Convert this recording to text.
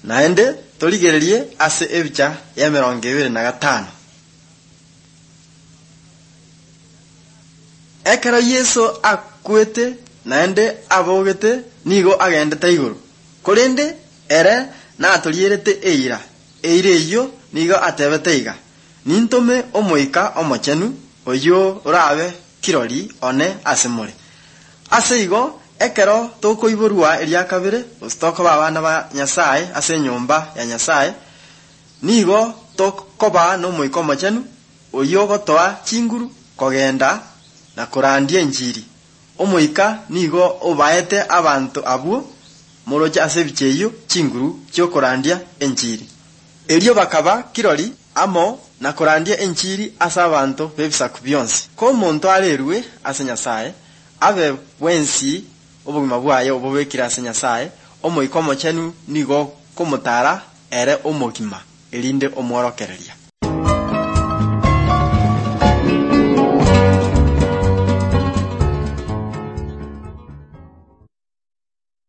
naende torigererie ase ebicha ya 25. Ekero Yesu akwete naende abogete nigo agendete iguru. Korende ere natorierete eira iyo nigo atebete iga. Nintome omoika omochenu oyo orabe kirori one asemore. Ase igo ekero tokoiborwa eria kabere ostoko babana ba Nyasaye ase nyomba ya Nyasaye nigo tokoba no moika omochenu oyo gotoa chinguru kogenda na korandia enjiri. Omoika nigo obaete abantu abuo moroja ase bicheyo chinguru kyo korandia enjiri. Elio bakaba kirori amo na korandia enjiri asa abantu bebisaku byonsi. Ko omonto arerwe ase Nyasaye abe bwensi obugima bwaye obubekira ase Nyasaye omoika omochenu nigo komotara ere omogima elinde omworokereria.